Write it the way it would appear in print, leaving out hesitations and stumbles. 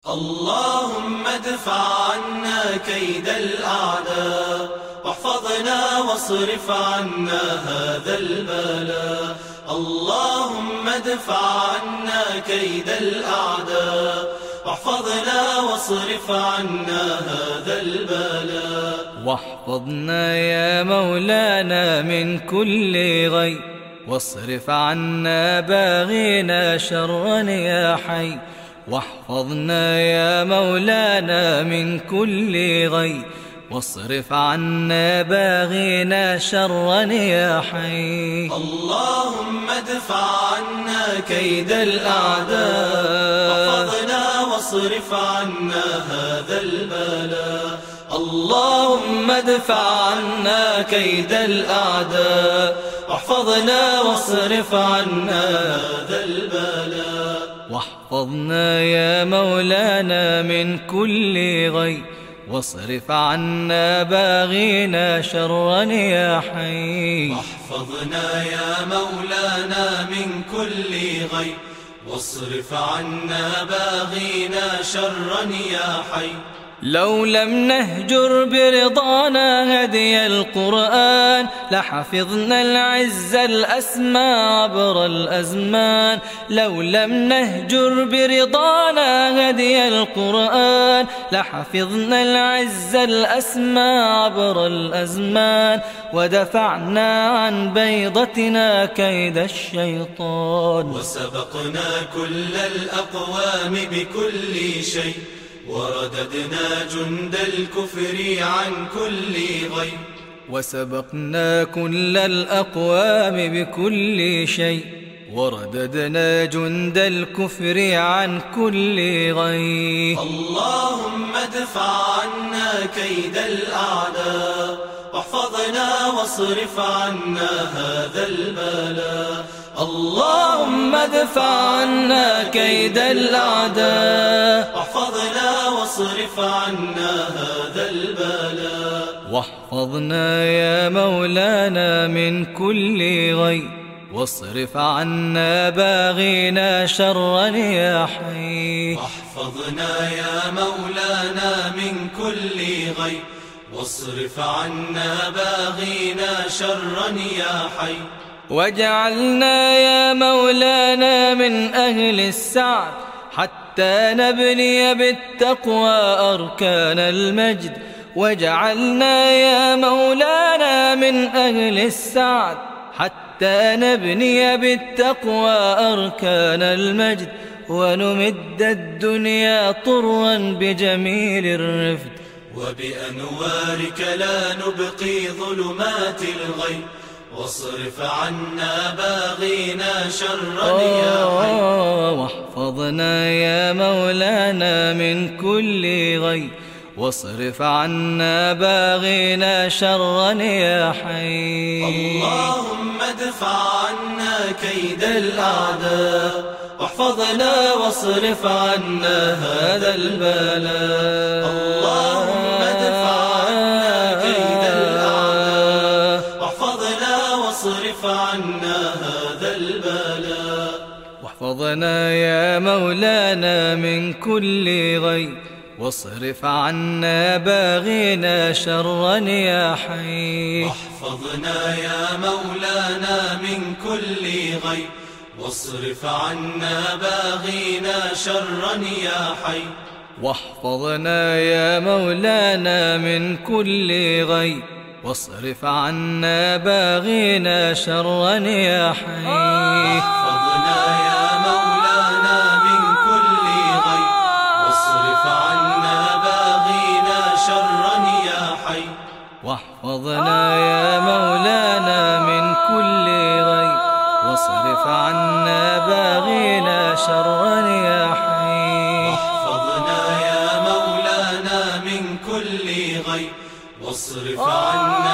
اللهم ادفع عنا كيد الأعداء، واحفظنا واصرف عنا هذا البلاء. اللهم ادفع عنا كيد الأعداء، واحفظنا واصرف عنا هذا البلاء. واحفظنا يا مولانا من كل غي، واصرف عنا باغينا شرا يا حي. واحفظنا يا مولانا من كل غي، واصرف عنا باغينا شرا يا حي. اللهم ادفع عنا كيد الأعداء، واحفظنا واصرف عنا هذا البلاء. اللهم ادفع عنا كيد الأعداء، واحفظنا واصرف عنا هذا البلاء. واحفظنا يا مولانا من كل غي، واصرف عنا باغينا شرا يا حي. واحفظنا يا مولانا من كل غي، واصرف عنا باغينا شرا يا حي. لو لم نهجر برضانا هدي القرآن، لحفظنا العز الأسمى عبر الأزمان. لو لم نهجر برضانا هدي القرآن، لحفظنا العز الأسمى عبر الأزمان. ودفعنا عن بيضتنا كيد الشيطان، وسبقنا كل الأقوام بكل شيء، ورددنا جند الكفر عن كل غي. وسبقنا كل الأقوام بكل شيء، ورددنا جند الكفر عن كل غي. اللهم ادفع عنا كيد الأعداء، واحفظنا واصرف عنا هذا البلاء. اللهم ادفع عنا كيد الأعداء، واحفظنا واصرف عنا هذا البلاء. واحفظنا يا مولانا من كل غي، واصرف عنا باغينا شرا يا حي. واحفظنا يا مولانا من كل غي، واصرف عنا باغينا شرا يا حي. واجعلنا يا مولانا من أهل السعد، حتى نبني بالتقوى أركان المجد. واجعلنا يا مولانا من أهل السعد، حتى نبني بالتقوى أركان المجد. ونمد الدنيا طرا بجميل الرفد، وبأنوارك لا نبقي ظلمات الغي. واصرف عنا باغينا شرا يا حي. واحفظنا يا مولانا من كل غي، واصرف عنا باغينا شرا يا حي. اللهم ادفع عنا كيد الأعداء، واحفظنا واصرف عنا هذا البلاء. اللهم ادفع عنا كيد الأعداء، واحفظنا واصرف عنا هذا البلاء. واحفظنا يا مولانا من كل غي، واصرف عنا باغينا شرا يا حي. واحفظنا يا مولانا من كل غي، واصرف عنا باغينا شرا يا حي. واحفظنا يا مولانا من كل غي، واصرف عنا باغينا شرا يا حي. واحفظنا يا مولانا من كل غي، واصرف عنا باغينا شرا يا حي. واحفظنا يا مولانا من كل غي، واصرف عنا باغينا شرا يا حي. واحفظنا يا مولانا من كل غي، واصرف عنا